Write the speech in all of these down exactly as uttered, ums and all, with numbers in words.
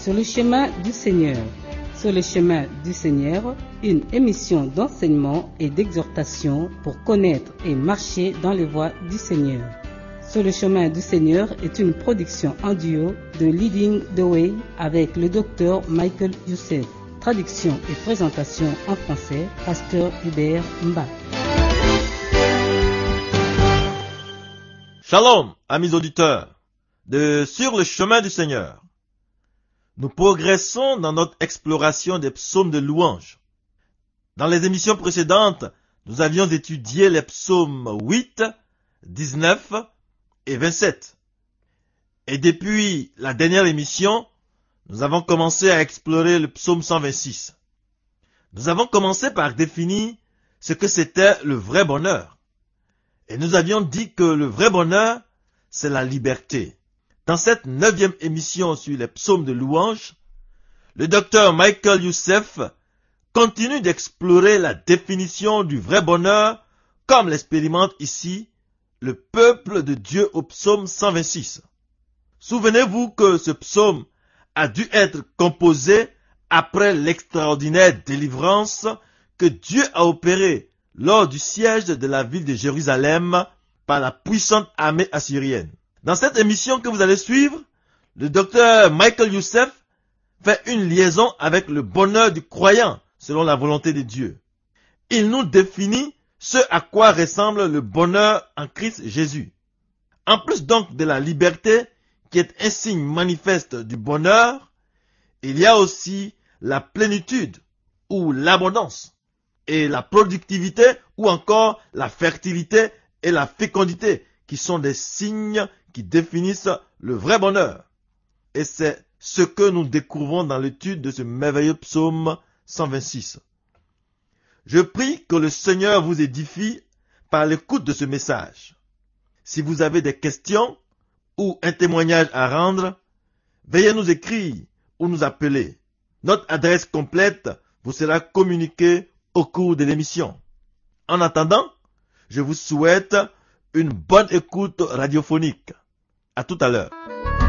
Sur le chemin du Seigneur. Sur le chemin du Seigneur, une émission d'enseignement et d'exhortation pour connaître et marcher dans les voies du Seigneur. Sur le chemin du Seigneur est une production en duo de Leading the Way avec le docteur Michael Youssef. Traduction et présentation en français, Pasteur Hubert Mba. Shalom, amis auditeurs, de Sur le chemin du Seigneur. Nous progressons dans notre exploration des psaumes de louange. Dans les émissions précédentes, nous avions étudié les psaumes huit, dix-neuf et vingt-sept. Et depuis la dernière émission, nous avons commencé à explorer le psaume cent vingt-six. Nous avons commencé par définir ce que c'était le vrai bonheur. Et nous avions dit que le vrai bonheur, c'est la liberté. Dans cette neuvième émission sur les psaumes de louange, le docteur Michael Youssef continue d'explorer la définition du vrai bonheur comme l'expérimente ici le peuple de Dieu au psaume cent vingt-six. Souvenez-vous que ce psaume a dû être composé après l'extraordinaire délivrance que Dieu a opérée lors du siège de la ville de Jérusalem par la puissante armée assyrienne. Dans cette émission que vous allez suivre, le docteur Michael Youssef fait une liaison avec le bonheur du croyant selon la volonté de Dieu. Il nous définit ce à quoi ressemble le bonheur en Christ Jésus. En plus donc de la liberté qui est un signe manifeste du bonheur, il y a aussi la plénitude ou l'abondance et la productivité ou encore la fertilité et la fécondité qui sont des signes qui définissent le vrai bonheur. Et c'est ce que nous découvrons dans l'étude de ce merveilleux psaume cent vingt-six. Je prie que le Seigneur vous édifie par l'écoute de ce message. Si vous avez des questions ou un témoignage à rendre, veuillez nous écrire ou nous appeler. Notre adresse complète vous sera communiquée au cours de l'émission. En attendant, je vous souhaite une bonne écoute radiophonique. À tout à l'heure.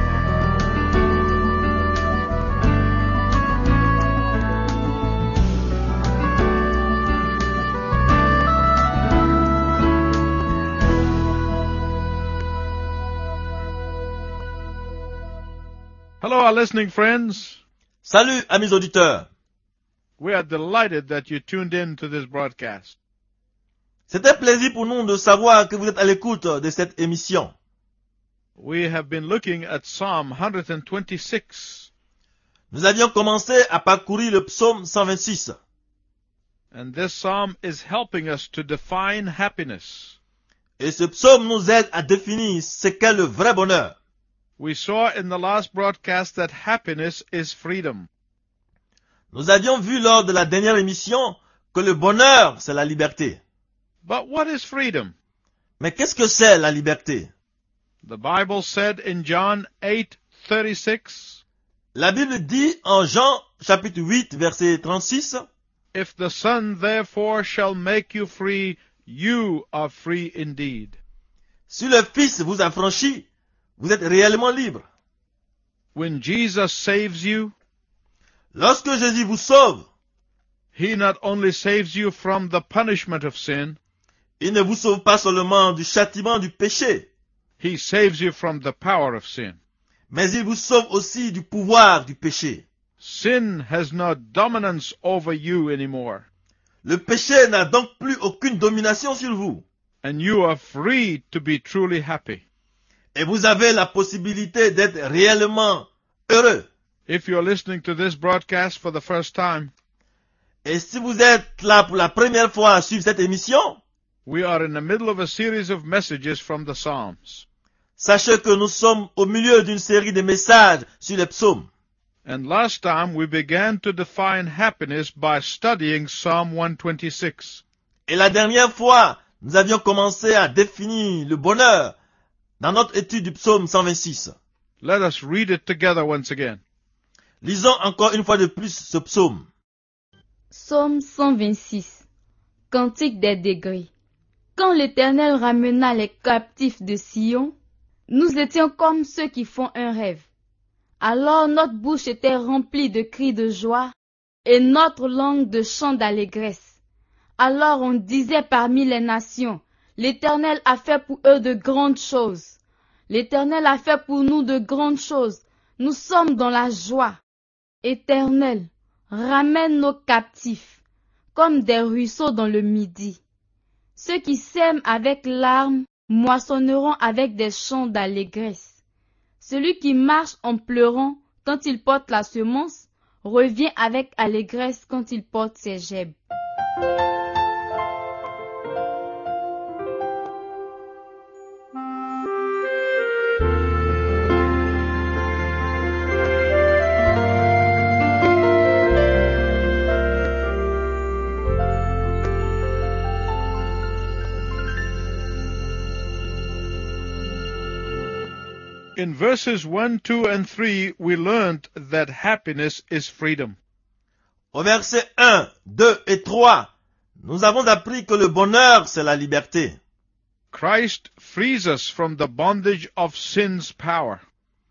Hello, our listening friends. Salut, amis auditeurs. We are delighted that you tuned in to this broadcast. C'est un plaisir pour nous de savoir que vous êtes à l'écoute de cette émission. We have been looking at Psalm one twenty-six. Nous avions commencé à parcourir le psaume cent vingt-six. And this psalm is helping us to define happiness. Et ce psaume nous aide à définir ce qu'est le vrai bonheur. We saw in the last broadcast that happiness is freedom. Nous avions vu lors de la dernière émission que le bonheur, c'est la liberté. But what is freedom? Mais qu'est-ce que c'est la liberté? The Bible said in John eight thirty-six, La Bible dit en Jean chapitre huit verset trente-six, If the Son therefore shall make you free, you are free indeed. Si le Fils vous affranchit, vous êtes réellement libre. When Jesus saves you, Lorsque Jésus vous sauve, He not only saves you from the punishment of sin, il ne vous sauve pas seulement du châtiment du péché, He saves you from the power of sin. mais il vous sauve aussi du pouvoir du péché. Sin has no dominance over you anymore, Le péché n'a donc plus aucune domination sur vous. and you are free to be truly happy. Et vous avez la possibilité d'être réellement heureux. If you're listening to this broadcast for the first time, Et si vous êtes là pour la première fois à suivre cette émission, we are in the middle of a series of messages from the Psalms. sachez que nous sommes au milieu d'une série de messages sur les psaumes. And last time we began to define happiness by studying Psalm one twenty-six. Et la dernière fois, nous avions commencé à définir le bonheur dans notre étude du psaume cent vingt-six. Let us read it together once again. Lisons encore une fois de plus ce psaume. Psaume cent vingt-six. Cantique des degrés. Quand l'Éternel ramena les captifs de Sion, nous étions comme ceux qui font un rêve. Alors notre bouche était remplie de cris de joie et notre langue de chants d'allégresse. Alors on disait parmi les nations, l'Éternel a fait pour eux de grandes choses. L'Éternel a fait pour nous de grandes choses. Nous sommes dans la joie. Éternel, ramène nos captifs, comme des ruisseaux dans le midi. Ceux qui sèment avec larmes moissonneront avec des chants d'allégresse. Celui qui marche en pleurant quand il porte la semence revient avec allégresse quand il porte ses gerbes. In verses one, two, and three, we learned that happiness is freedom. Au verset un, deux et trois, nous avons appris que le bonheur, c'est la liberté. Christ frees us from the bondage of sin's power,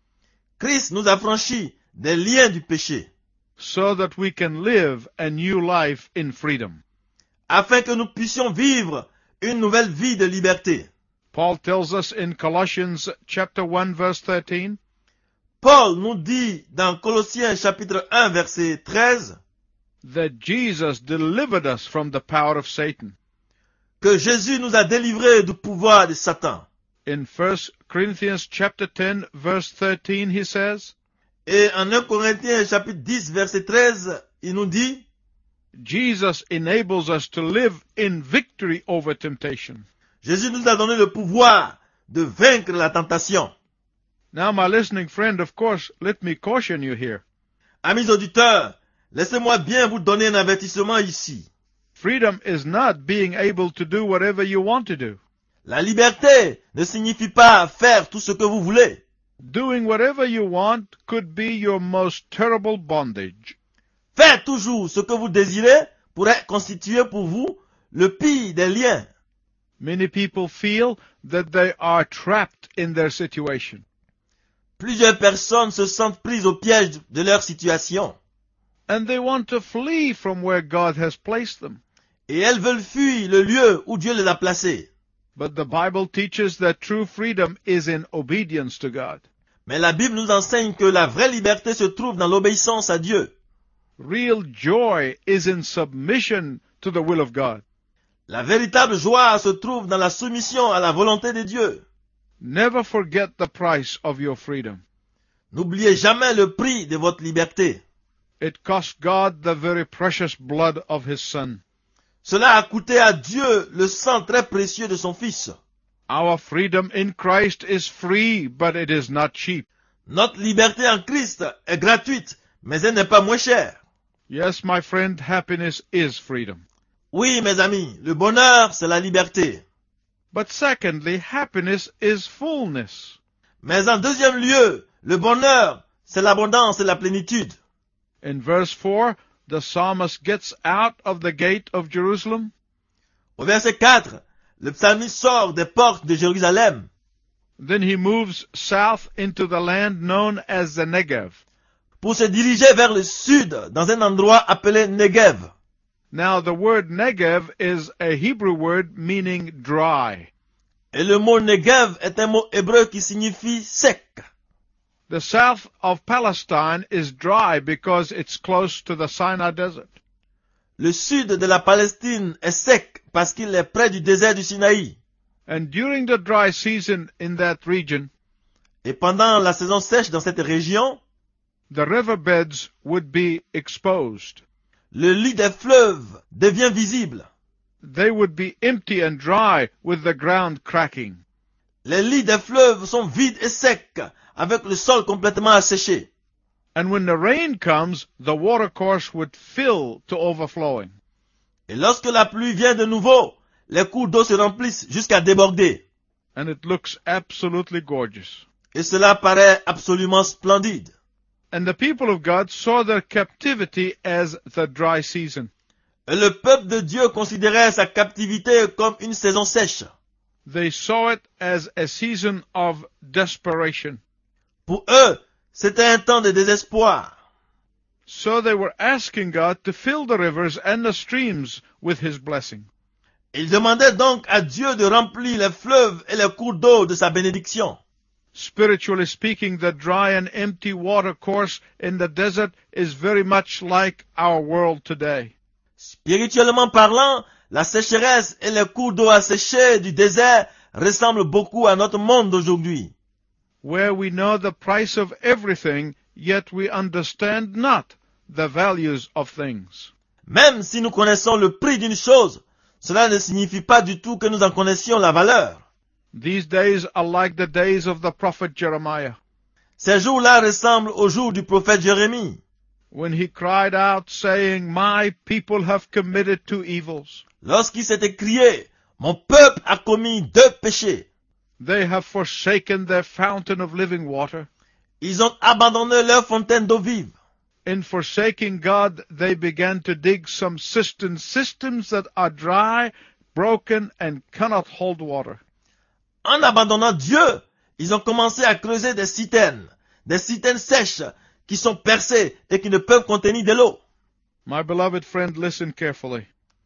Christ nous affranchit des liens du péché, so that we can live a new life in freedom. afin que nous puissions vivre une nouvelle vie de liberté. Paul tells us in Colossians chapter one verse thirteen, Paul nous dit dans Colossiens chapitre un verset treize that Jesus delivered us from the power of Satan. que Jésus nous a délivrés du pouvoir de Satan. In First Corinthians chapter ten verse thirteen, he says, Et en un Corinthiens chapitre dix verset treize, il nous dit, Jesus enables us to live in victory over temptation. Jésus nous a donné le pouvoir de vaincre la tentation. Now, my listening friend, of course, let me caution you here. Amis auditeurs, laissez-moi bien vous donner un avertissement ici. Freedom is not being able to do whatever you want to do. La liberté ne signifie pas faire tout ce que vous voulez. Doing whatever you want could be your most terrible bondage. Faire toujours ce que vous désirez pourrait constituer pour vous le pire des liens. Many people feel that they are trapped in their situation. Plusieurs personnes se sentent prises au piège de leur situation. And they want to flee from where God has placed them. Et elles veulent fuir le lieu où Dieu les a placés. But the Bible teaches that true freedom is in obedience to God. Mais la Bible nous enseigne que la vraie liberté se trouve dans l'obéissance à Dieu. Real joy is in submission to the will of God. La véritable joie se trouve dans la soumission à la volonté de Dieu. Never forget the price of your freedom. N'oubliez jamais le prix de votre liberté. It cost God the very precious blood of His Son. Cela a coûté à Dieu le sang très précieux de son Fils. Our freedom in Christ is free, but it is not cheap. Notre liberté en Christ est gratuite, mais elle n'est pas moins chère. Yes, my friend, happiness is freedom. Oui, mes amis, le bonheur, c'est la liberté. But secondly, happiness is fullness. Mais en deuxième lieu, le bonheur, c'est l'abondance et la plénitude. In verse four, the psalmist gets out of the gate of Jerusalem. Au verset quatre, le psalmiste sort des portes de Jérusalem. Then he moves south into the land known as the Negev. Pour se diriger vers le sud, dans un endroit appelé Negev. Now, the word Negev is a Hebrew word meaning dry. Et le mot Negev est un mot hébreu qui signifie sec. The south of Palestine is dry because it's close to the Sinai desert. Le sud de la Palestine est sec parce qu'il est près du désert du Sinaï. And during the dry season in that region, Et pendant la saison sèche dans cette région, the riverbeds would be exposed. le lit des fleuves devient visible. They would be empty and dry with the ground cracking. Les lits des fleuves sont vides et secs, avec le sol complètement asséché. And when the rain comes, the watercourse would fill to overflowing. Et lorsque la pluie vient de nouveau, les cours d'eau se remplissent jusqu'à déborder. And it looks absolutely gorgeous. Et cela paraît absolument splendide. And the people of God saw their captivity as the dry season. Et le peuple de Dieu considérait sa captivité comme une saison sèche. They saw it as a season of desperation. Pour eux, C'était un temps de désespoir. So they were asking God to fill the rivers and the streams with His blessing. Ils demandaient donc à Dieu de remplir les fleuves et les cours d'eau de sa bénédiction. Spiritually speaking, the dry and empty water course in the desert is very much like our world today. Spirituellement parlant, la sécheresse et les cours d'eau asséchés du désert ressemblent beaucoup à notre monde d'aujourd'hui. Where we know the price of everything, yet we understand not the values of things. Même si nous connaissons le prix d'une chose, cela ne signifie pas du tout que nous en connaissions la valeur. These days are like the days of the prophet Jeremiah, Ces jours-là ressemblent aux jours du prophète Jérémie, when he cried out saying, "My people have committed two evils. lorsqu'il s'était crié, « Mon peuple a commis deux péchés. They have forsaken their fountain of living water. Ils ont abandonné leur fontaine d'eau vive. In forsaking God, they began to dig some cisterns, systems that are dry, broken, and cannot hold water." En abandonnant Dieu, ils ont commencé à creuser des citernes, des citernes sèches qui sont percées et qui ne peuvent contenir de l'eau. My beloved friend, listen carefully.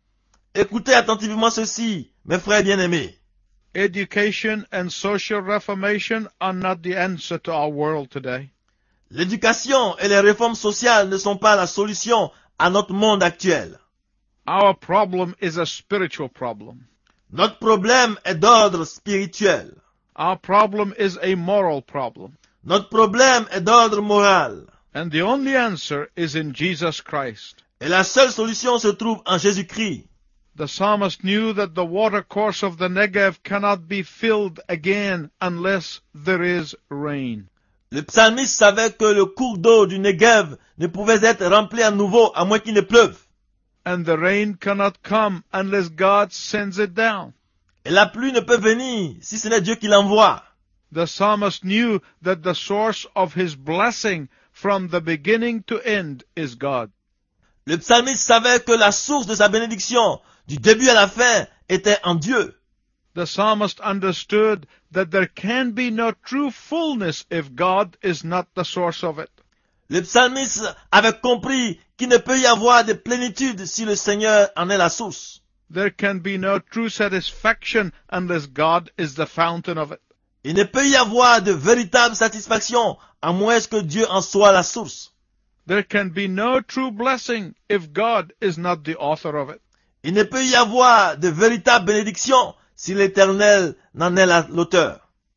Écoutez attentivement ceci, mes frères bien-aimés. Education and social reformation are not the answer to our world today. L'éducation et les réformes sociales ne sont pas la solution à notre monde actuel. Our problem is a spiritual problem. Notre problème est d'ordre spirituel. Our problem is a moral problem. Notre problème est d'ordre moral. And the only answer is in Jesus Christ. Et la seule solution se trouve en Jésus-Christ. The psalmist knew that the watercourse of the Negev cannot be filled again unless there is rain. Le psalmiste savait que le cours d'eau du Negev ne pouvait être rempli à nouveau à moins qu'il ne pleuve. And the rain cannot come unless God sends it down. Et la pluie ne peut venir si ce n'est Dieu qui l'envoie. The psalmist knew that the source of his blessing from the beginning to end is God. Le psalmiste savait que la source de sa bénédiction, du début à la fin, était en Dieu. The psalmist understood that there can be no true fullness if God is not the source of it. Le psalmiste avait compris qu'il ne peut y avoir de plénitude si le Seigneur en est la source. There can be no true satisfaction unless God is the fountain of it. Il ne peut y avoir de véritable satisfaction à moins que Dieu en soit la source. There can be no true blessing if God is not the author of it. Il ne peut y avoir de véritable bénédiction si l'Éternel n'en est la- l'auteur.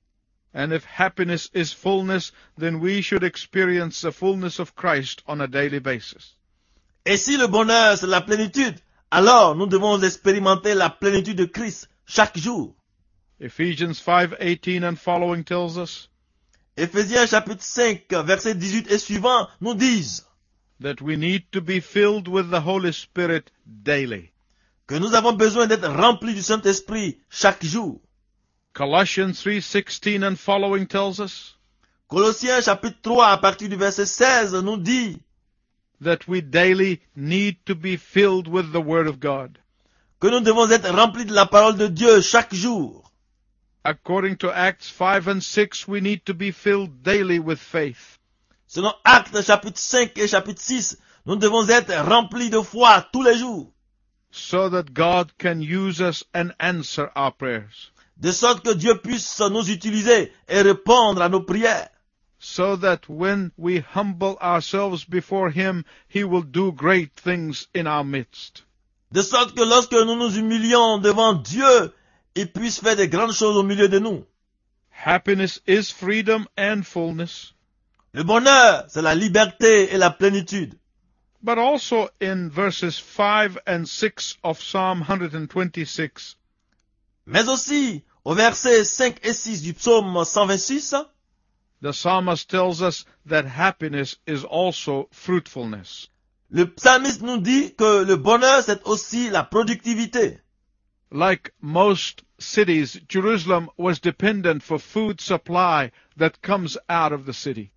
And if happiness is fullness, then we should experience the fullness of Christ on a daily basis. Et si le bonheur c'est la plénitude, alors nous devons expérimenter la plénitude de Christ chaque jour. Ephesians five eighteen and following tells us Éphésiens chapitre cinq, versets dix-huit et suivants nous disent that we need to be filled with the Holy Spirit daily. que nous avons besoin d'être remplis du Saint-Esprit chaque jour. Colossians three sixteen and following tells us Colossiens chapitre trois à partir du verset seize nous dit that we daily need to be filled with the Word of God. que nous devons être remplis de la parole de Dieu chaque jour. According to Acts five and six, we need to be filled daily with faith. Selon Actes chapitre cinq et chapitre six, nous devons être remplis de foi tous les jours, so that God can use us and answer our prayers. de sorte que Dieu puisse nous utiliser et répondre à nos prières, So that when we humble ourselves before Him, He will do great things in our midst. de sorte que lorsque nous nous humilions devant Dieu, il puisse faire de grandes choses au milieu de nous. Happiness is freedom and fullness. Le bonheur, c'est la liberté et la plénitude. But also in verses five and six of Psalm one twenty-six, Mais aussi, au verset cinq et six du psaume cent vingt-six, the psalmist tells us that happiness is also fruitfulness. le psalmiste nous dit que le bonheur, c'est aussi la productivité. Like most cities, Jerusalem was dependent for food supply that comes out of the city.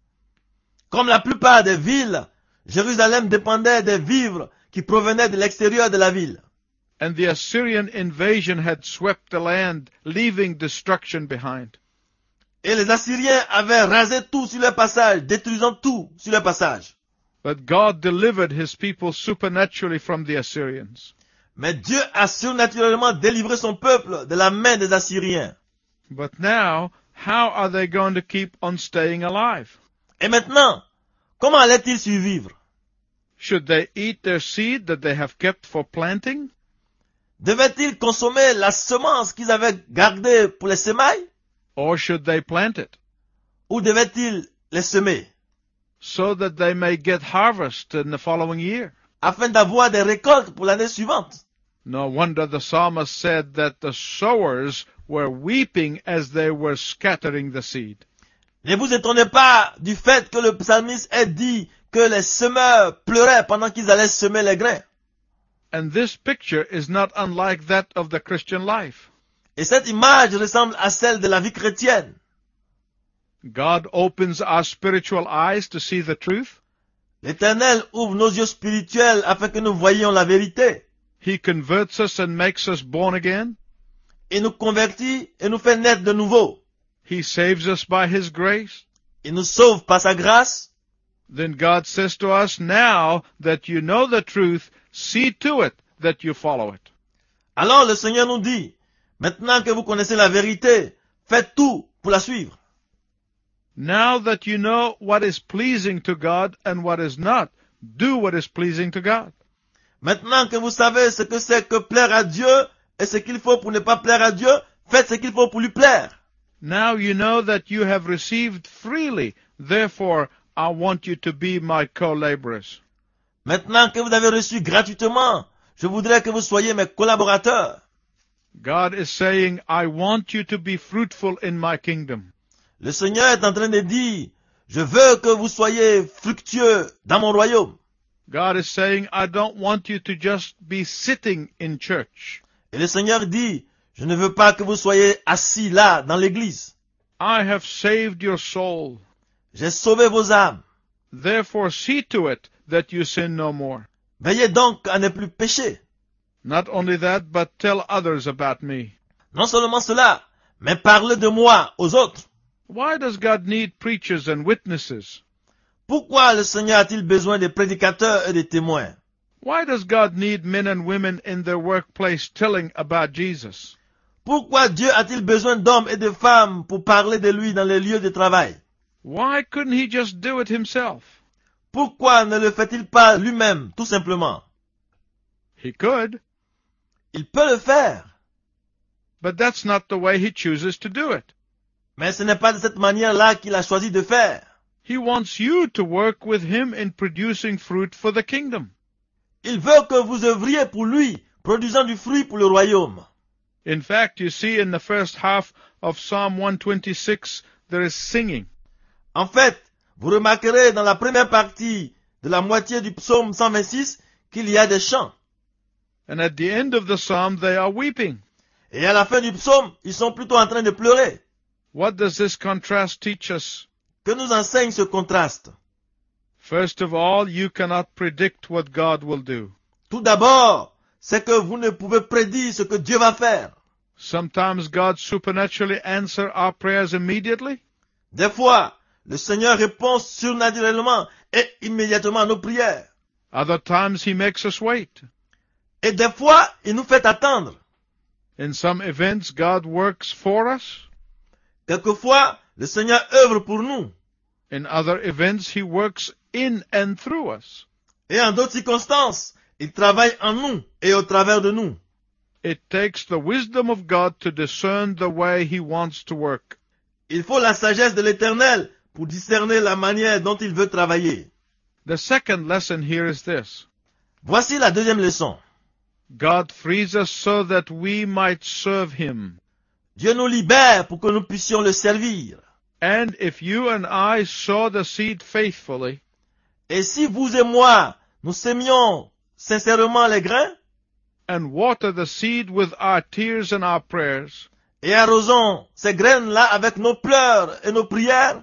Comme la plupart des villes, Jérusalem dépendait des vivres qui provenaient de l'extérieur de la ville. And the Assyrian invasion had swept the land, leaving destruction behind. Et les Assyriens avaient rasé tout sur leur passage, détruisant tout sur leur passage. But God delivered his people supernaturally from the Assyrians. Mais Dieu a surnaturellement délivré son peuple de la main des Assyriens. But now, how are they going to keep on staying alive? Et maintenant, comment allaient-ils survivre? Should they eat their seed that they have kept for planting? Devaient-ils consommer la semence qu'ils avaient gardée pour les semailles? Or should they plant it, Ou devaient-ils les semer? so that they may get harvest in the following year? Afin d'avoir des récoltes pour l'année suivante. No wonder the psalmist said that the sowers were weeping as they were scattering the seed. Ne vous étonnez pas du fait que le psalmiste ait dit que les semeurs pleuraient pendant qu'ils allaient semer les grains. And this picture is not unlike that of the Christian life. Et cette image ressemble à celle de la vie chrétienne. God opens our spiritual eyes to see the truth. L'Éternel ouvre nos yeux spirituels afin que nous voyions la vérité. He converts us and makes us born again. Il nous convertit et nous fait naître de nouveau. He saves us by His grace. Il nous sauve par sa grâce. Then God says to us, now that you know the truth, see to it that you follow it. Alors le Seigneur nous dit, maintenant que vous connaissez la vérité, faites tout pour la suivre. Now that you know what is pleasing to God and what is not, do what is pleasing to God. Maintenant que vous savez ce que c'est que plaire à Dieu et ce qu'il faut pour ne pas plaire à Dieu, faites ce qu'il faut pour lui plaire. Now you know that you have received freely, therefore I want you to be my co-laborers. Maintenant que vous avez reçu gratuitement, je voudrais que vous soyez mes collaborateurs. God is saying, I want you to be fruitful in my kingdom. Le Seigneur est en train de dire, je veux que vous soyez fructueux dans mon royaume. God is saying, I don't want you to just be sitting in church. Et le Seigneur dit, je ne veux pas que vous soyez assis là, dans l'église. I have saved your soul. J'ai sauvé vos âmes. Therefore see to it that you sin no more. Veillez donc à ne plus pécher. Not only that, but tell others about me. Non seulement cela, mais parlez de moi aux autres. Why does God need preachers and witnesses? Pourquoi le Seigneur a-t-il besoin de prédicateurs et de témoins? Why does God need men and women in their workplace telling about Jesus? Pourquoi Dieu a-t-il besoin d'hommes et de femmes pour parler de lui dans les lieux de travail? Why couldn't he just do it himself? Pourquoi ne le fait-il pas lui-même, tout simplement? He could, Il peut le faire, but that's not the way he chooses to do it. mais ce n'est pas de cette manière-là qu'il a choisi de faire. He wants you to work with him in producing fruit for the kingdom. Il veut que vous œuvriez pour lui, produisant du fruit pour le royaume. In fact, you see in the first half of Psalm one twenty-six, there is singing. En fait, vous remarquerez dans la première partie de la moitié du psaume cent vingt-six qu'il y a des chants. And at the end of the psalm, they are weeping. Et à la fin du psaume, ils sont plutôt en train de pleurer. What does this contrast teach us? Que nous enseigne ce contraste? First of all, you cannot predict what God will do. Tout d'abord, c'est que vous ne pouvez prédire ce que Dieu va faire. Sometimes God supernaturally answers our prayers immediately. Des fois, le Seigneur répond surnaturellement et immédiatement à nos prières. Other times he makes us wait. Et des fois, il nous fait attendre. In some events, God works for us. Quelquefois, le Seigneur œuvre pour nous. In other events, he works in and through us. Et en d'autres circonstances, il travaille en nous et au travers de nous. It takes the wisdom of God to discern the way he wants to work. Il faut la sagesse de l'Éternel pour discerner la manière dont il veut travailler. The second lesson here is this. Voici la deuxième leçon. God frees us so that we might serve him. Dieu nous libère pour que nous puissions le servir. And if you and I sow the seed faithfully, Et si vous et moi, nous sémions sincèrement les grains, and water the seed with our tears and our prayers, et arrosons ces graines-là avec nos pleurs et nos prières,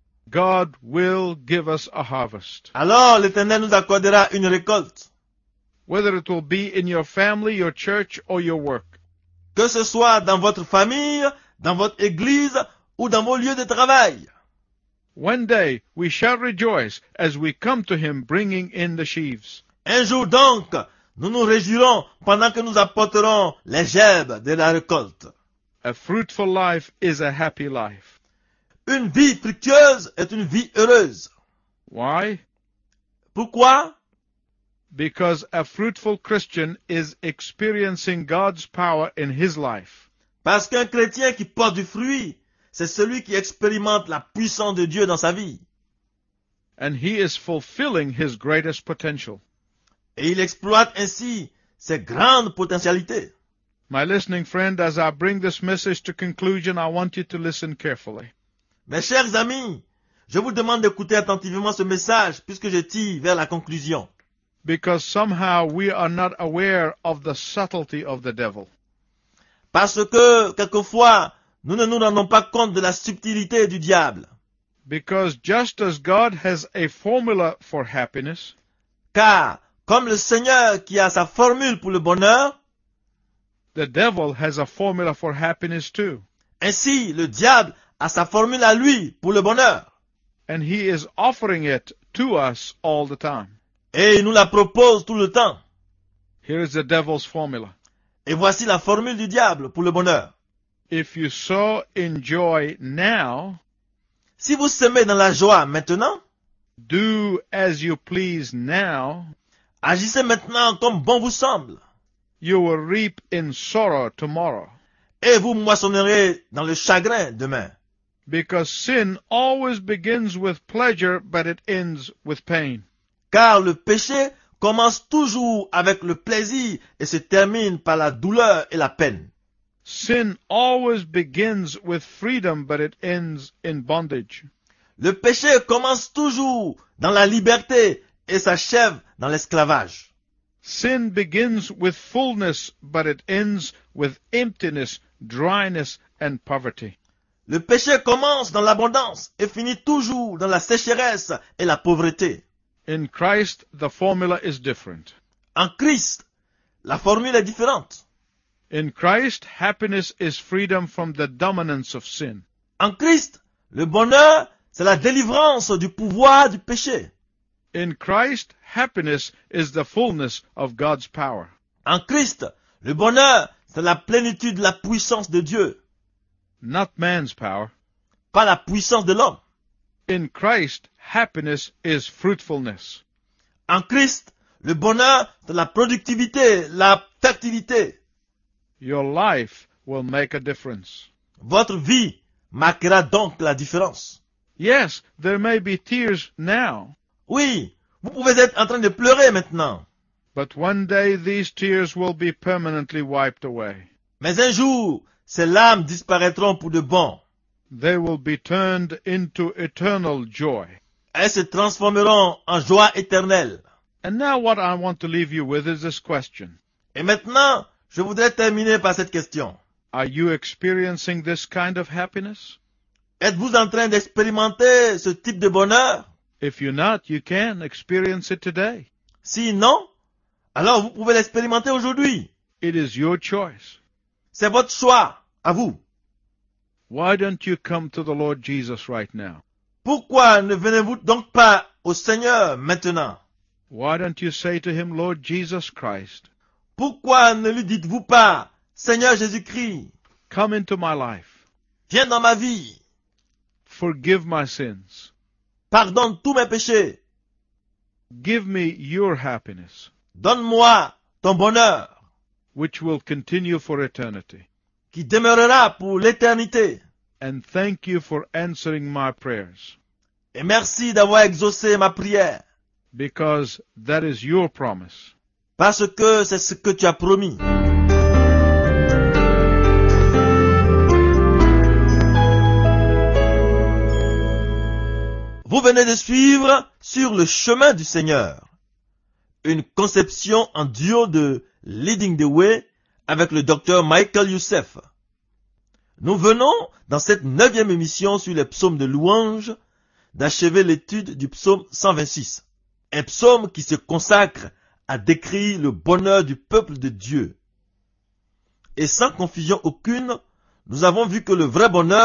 God will give us a harvest. alors l'Éternel nous accordera une récolte. Whether it will be in your family, your church, or your work. Que ce soit dans votre famille, dans votre église ou dans vos lieux de travail. One day we shall rejoice as we come to him bringing in the sheaves. Un jour donc, nous nous réjouirons pendant que nous apporterons les gerbes de la récolte. A fruitful life is a happy life. Une vie fructueuse est une vie heureuse. Why? Pourquoi? Because a fruitful Christian is experiencing God's power in his life. Parce qu'un chrétien qui porte du fruit, c'est celui qui expérimente la puissance de Dieu dans sa vie. And he is fulfilling his greatest potential. Et il exploite ainsi ses grandes potentialités. My listening friend, as I bring this message to conclusion, I want you to listen carefully. Mes chers amis, je vous demande d'écouter attentivement ce message puisque je tire vers la conclusion. Because somehow we are not aware of the subtlety of the devil. Parce que, quelquefois, nous ne nous rendons pas compte de la subtilité du diable. Because just as God has a formula for happiness, Car, comme le Seigneur qui a sa formule pour le bonheur, the devil has a formula for happiness too. ainsi le diable a sa formule à lui pour le bonheur. And he is offering it to us all the time. Et il nous la propose tout le temps. Here is the devil's formula. Et voici la formule du diable pour le bonheur. If you so enjoy now, Si vous semez dans la joie maintenant, do as you please now, agissez maintenant comme bon vous semble. you will reap in sorrow tomorrow. Et vous moissonnerez dans le chagrin demain. Because sin always begins with pleasure, but it ends with pain. Car le péché commence toujours avec le plaisir et se termine par la douleur et la peine. Sin always begins with freedom, but it ends in bondage. Le péché commence toujours dans la liberté et s'achève dans l'esclavage. Sin begins with fullness, but it ends with emptiness, dryness, and poverty. Le péché commence dans l'abondance et finit toujours dans la sécheresse et la pauvreté. In Christ, the formula is different. En Christ, la formule est différente. In Christ, happiness is freedom from the dominance of sin. En Christ, le bonheur, c'est la délivrance du pouvoir du péché. In Christ, happiness is the fullness of God's power. En Christ, le bonheur, c'est la plénitude de la puissance de Dieu, Not man's power. pas la puissance de l'homme. In Christ, happiness is fruitfulness. En Christ, le bonheur, c'est la productivité, la fertilité. Your life will make a difference. Votre vie marquera donc la différence. Yes, there may be tears now, Oui, vous pouvez être en train de pleurer maintenant. but one day these tears will be permanently wiped away. Mais un jour, ces larmes disparaîtront pour de bon. They will be turned into eternal joy. Elles se transformeront en joie éternelle. And now what I want to leave you with is this question. Et maintenant, je voudrais terminer par cette question. Are you experiencing this kind of happiness? Êtes-vous en train d'expérimenter ce type de bonheur? If you're not, you can experience it today. Si non, alors vous pouvez l'expérimenter aujourd'hui. It is your choice. C'est votre choix, à vous. Why don't you come to the Lord Jesus right now? Pourquoi ne venez-vous donc pas au Seigneur maintenant? Why don't you say to him, Lord Jesus Christ, Pourquoi ne lui dites-vous pas, Seigneur Jésus-Christ, come into my life. viens dans ma vie, Forgive my sins. pardonne tous mes péchés, Give me your happiness, donne-moi ton bonheur, which will continue for eternity. qui demeurera pour l'éternité. And thank you for answering my prayers, Et merci d'avoir exaucé ma prière, because that is your promise. parce que c'est ce que tu as promis. Vous venez de suivre Sur le chemin du Seigneur, une conception en duo de Leading the Way avec le docteur Michael Youssef. Nous venons, dans cette neuvième émission sur les psaumes de louange, d'achever l'étude du psaume cent vingt-six, un psaume qui se consacre à décrire le bonheur du peuple de Dieu. Et sans confusion aucune, nous avons vu que le vrai bonheur,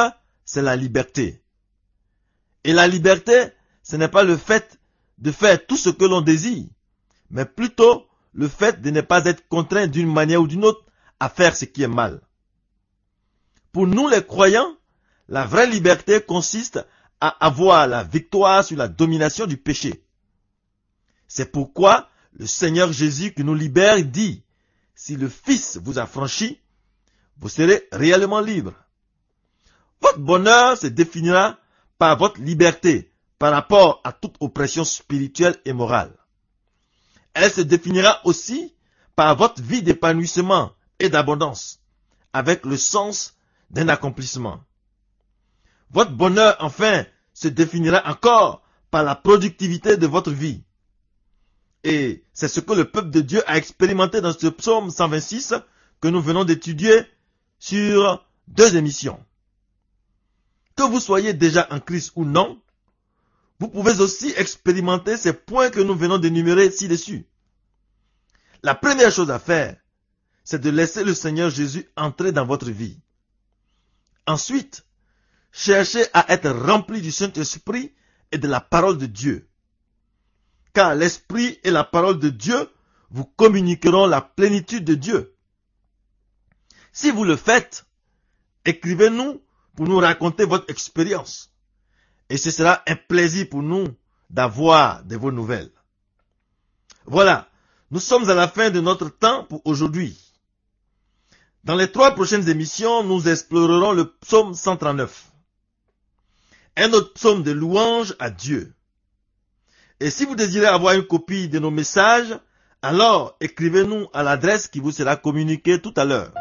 c'est la liberté. Et la liberté, ce n'est pas le fait de faire tout ce que l'on désire, mais plutôt le fait de ne pas être contraint d'une manière ou d'une autre à faire ce qui est mal. Pour nous les croyants, la vraie liberté consiste à avoir la victoire sur la domination du péché. C'est pourquoi le Seigneur Jésus qui nous libère dit, « Si le Fils vous a franchi, vous serez réellement libre. » Votre bonheur se définira par votre liberté par rapport à toute oppression spirituelle et morale. Elle se définira aussi par votre vie d'épanouissement et d'abondance, avec le sens d'un accomplissement. Votre bonheur, enfin, se définira encore par la productivité de votre vie. Et c'est ce que le peuple de Dieu a expérimenté dans ce psaume cent vingt-six que nous venons d'étudier sur deux émissions. Que vous soyez déjà en Christ ou non, vous pouvez aussi expérimenter ces points que nous venons d'énumérer ci-dessus. La première chose à faire, c'est de laisser le Seigneur Jésus entrer dans votre vie. Ensuite, cherchez à être rempli du Saint-Esprit et de la parole de Dieu. Car l'Esprit et la parole de Dieu vous communiqueront la plénitude de Dieu. Si vous le faites, écrivez-nous pour nous raconter votre expérience. Et ce sera un plaisir pour nous d'avoir de vos nouvelles. Voilà, nous sommes à la fin de notre temps pour aujourd'hui. Dans les trois prochaines émissions, nous explorerons le psaume cent trente-neuf. Un autre psaume de louange à Dieu. Et si vous désirez avoir une copie de nos messages, alors écrivez-nous à l'adresse qui vous sera communiquée tout à l'heure.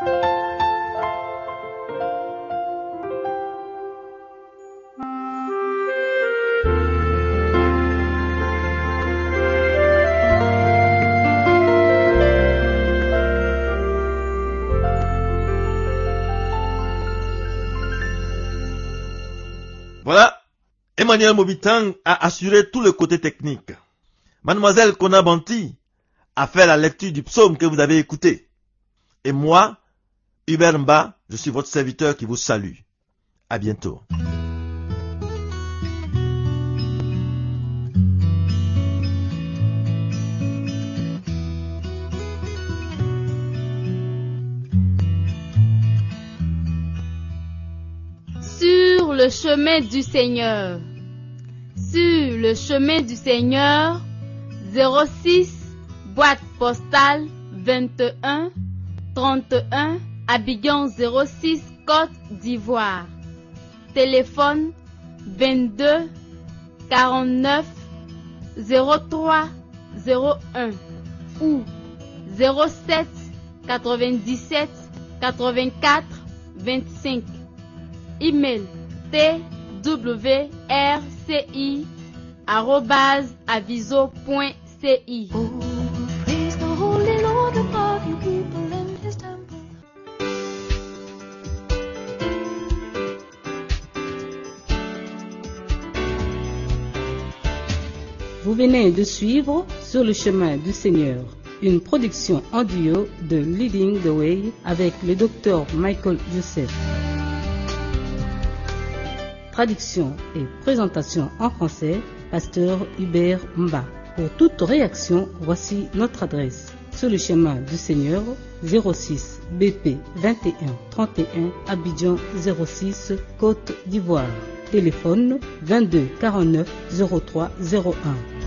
Voilà, Emmanuel Mobitang a assuré tout le côté technique. Mademoiselle Konabanti a fait la lecture du psaume que vous avez écouté. Et moi, Hubert Mba, je suis votre serviteur qui vous salue. À bientôt. Sur le chemin du Seigneur. Sur le chemin du Seigneur, zéro six, boîte postale vingt et un, trente et un, Abidjan zéro six, Côte d'Ivoire. Téléphone vingt-deux, quarante-neuf, zéro trois, zéro un ou zéro sept, quatre-vingt-dix-sept, quatre-vingt-quatre, vingt-cinq. Email t w r c i arobase aviso point c i. Oh, praise the Holy Lord above you people in His temple. Vous venez de suivre Sur le chemin du Seigneur, une production en duo de Leading the Way avec le docteur Michael Joseph. Traduction et présentation en français, Pasteur Hubert Mba. Pour toute réaction, voici notre adresse. Sur le chemin du Seigneur, zéro six B P vingt et un trente et un, Abidjan zéro six, Côte d'Ivoire. Téléphone vingt-deux, quarante-neuf, zéro trois, zéro un.